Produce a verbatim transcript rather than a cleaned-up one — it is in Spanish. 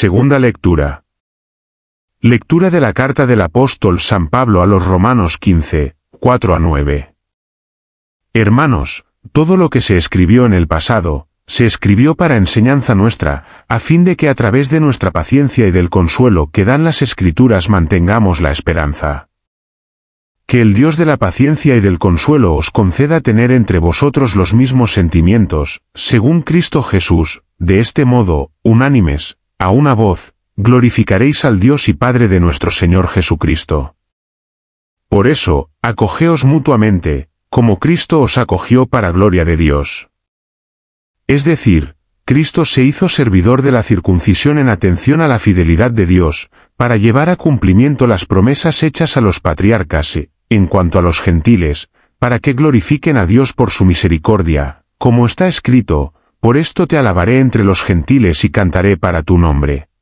Segunda lectura. Lectura de la carta del apóstol San Pablo a los Romanos quince, cuatro a nueve. Hermanos, todo lo que se escribió en el pasado, se escribió para enseñanza nuestra, a fin de que a través de nuestra paciencia y del consuelo que dan las Escrituras mantengamos la esperanza. Que el Dios de la paciencia y del consuelo os conceda tener entre vosotros los mismos sentimientos, según Cristo Jesús, de este modo, unánimes, a una voz, glorificaréis al Dios y Padre de nuestro Señor Jesucristo. Por eso, acogeos mutuamente, como Cristo os acogió para gloria de Dios. Es decir, Cristo se hizo servidor de la circuncisión en atención a la fidelidad de Dios, para llevar a cumplimiento las promesas hechas a los patriarcas y, en cuanto a los gentiles, para que glorifiquen a Dios por su misericordia, como está escrito, por esto te alabaré entre los gentiles y cantaré para tu nombre.